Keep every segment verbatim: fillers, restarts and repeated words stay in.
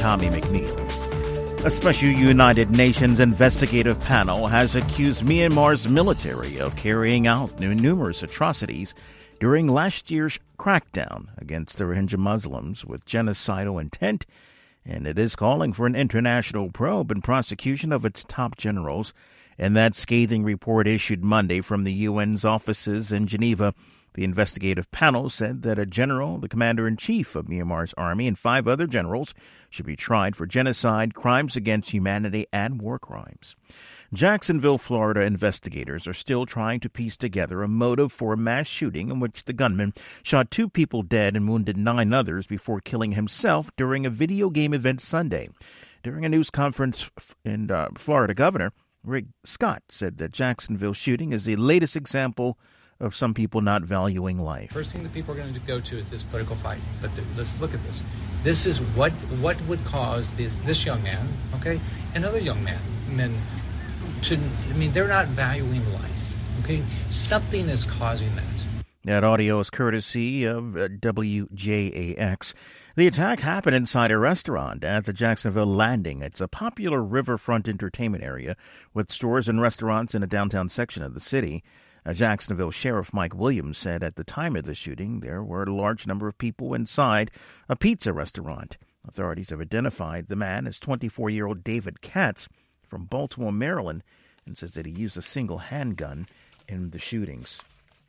Tommy McNeil. A special United Nations investigative panel has accused Myanmar's military of carrying out numerous atrocities during last year's crackdown against the Rohingya Muslims with genocidal intent, and it is calling for an international probe and prosecution of its top generals. In that scathing report issued Monday from the U N's offices in Geneva, the investigative panel said that a general, the commander-in-chief of Myanmar's army, and five other generals should be tried for genocide, crimes against humanity, and war crimes. Jacksonville, Florida investigators are still trying to piece together a motive for a mass shooting in which the gunman shot two people dead and wounded nine others before killing himself during a video game event Sunday. During a news conference in uh, Florida, Governor Rick Scott said that Jacksonville shooting is the latest example of some people not valuing life. First thing that people are going to go to is this political fight. But the, let's look at this. This is what what would cause this this young man, okay, and other young man, men to, I mean, they're not valuing life, okay? Something is causing that. That audio is courtesy of uh, W J A X. The attack happened inside a restaurant at the Jacksonville Landing. It's a popular riverfront entertainment area with stores and restaurants in a downtown section of the city. Uh, Jacksonville Sheriff Mike Williams said at the time of the shooting there were a large number of people inside a pizza restaurant. Authorities have identified the man as twenty-four-year-old David Katz from Baltimore, Maryland, and says that he used a single handgun in the shootings.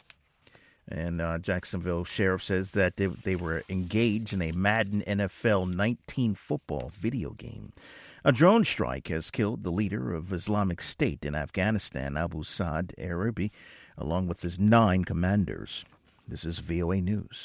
And uh, Jacksonville Sheriff says that they, they were engaged in a Madden N F L nineteen football video game. A drone strike has killed the leader of Islamic State in Afghanistan, Abu Saad Arabi, along with his nine commanders. This is V O A News.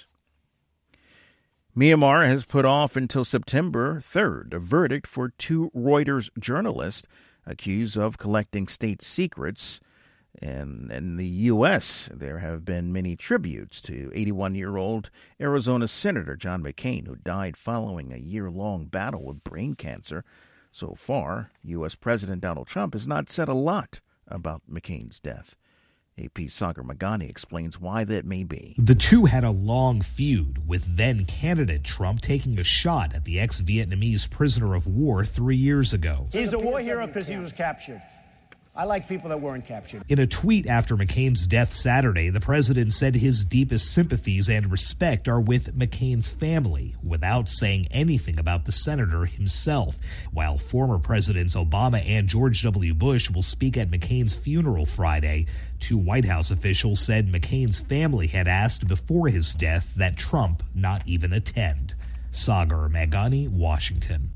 Myanmar has put off until September third a verdict for two Reuters journalists accused of collecting state secrets. And in the U S, there have been many tributes to eighty-one-year-old Arizona Senator John McCain, who died following a year-long battle with brain cancer. So far, U S. President Donald Trump has not said a lot about McCain's death. A P's Sagar Magani explains why that may be. The two had a long feud, with then-candidate Trump taking a shot at the ex-Vietnamese prisoner of war three years ago. He's a war hero because he was captured. I like people that weren't captured. In a tweet after McCain's death Saturday, the president said his deepest sympathies and respect are with McCain's family, without saying anything about the senator himself. While former Presidents Obama and George W. Bush will speak at McCain's funeral Friday, two White House officials said McCain's family had asked before his death that Trump not even attend. Sagar Magani, Washington.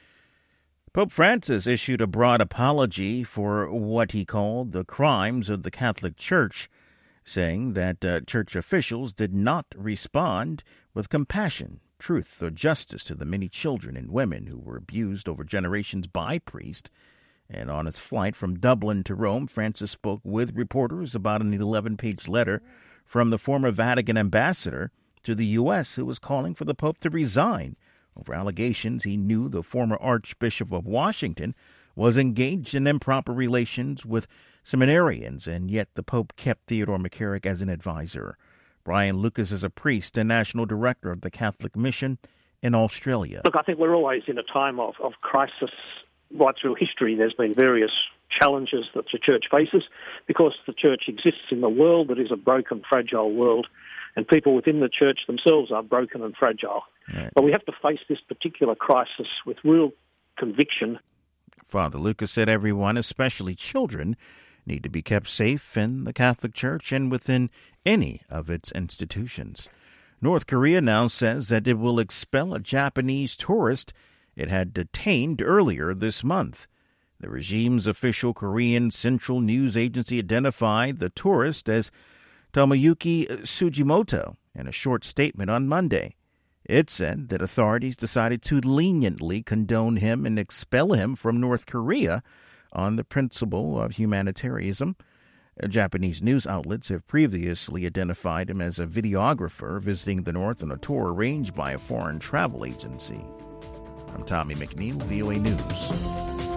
Pope Francis issued a broad apology for what he called the crimes of the Catholic Church, saying that uh, church officials did not respond with compassion, truth, or justice to the many children and women who were abused over generations by priests. And on his flight from Dublin to Rome, Francis spoke with reporters about an eleven-page letter from the former Vatican ambassador to the U S who was calling for the Pope to resign over allegations he knew the former Archbishop of Washington was engaged in improper relations with seminarians, and yet the Pope kept Theodore McCarrick as an advisor. Brian Lucas is a priest and national director of the Catholic Mission in Australia. Look, I think we're always in a time of, of crisis right through history. There's been various challenges that the Church faces because the Church exists in the world that is a broken, fragile world, and people within the Church themselves are broken and fragile. Right. But we have to face this particular crisis with real conviction. Father Lucas said everyone, especially children, need to be kept safe in the Catholic Church and within any of its institutions. North Korea now says that it will expel a Japanese tourist it had detained earlier this month. The regime's official Korean Central News Agency identified the tourist as Tomoyuki Sugimoto in a short statement on Monday. It said that authorities decided to leniently condone him and expel him from North Korea on the principle of humanitarianism. Japanese news outlets have previously identified him as a videographer visiting the North on a tour arranged by a foreign travel agency. I'm Tommy McNeil, V O A News.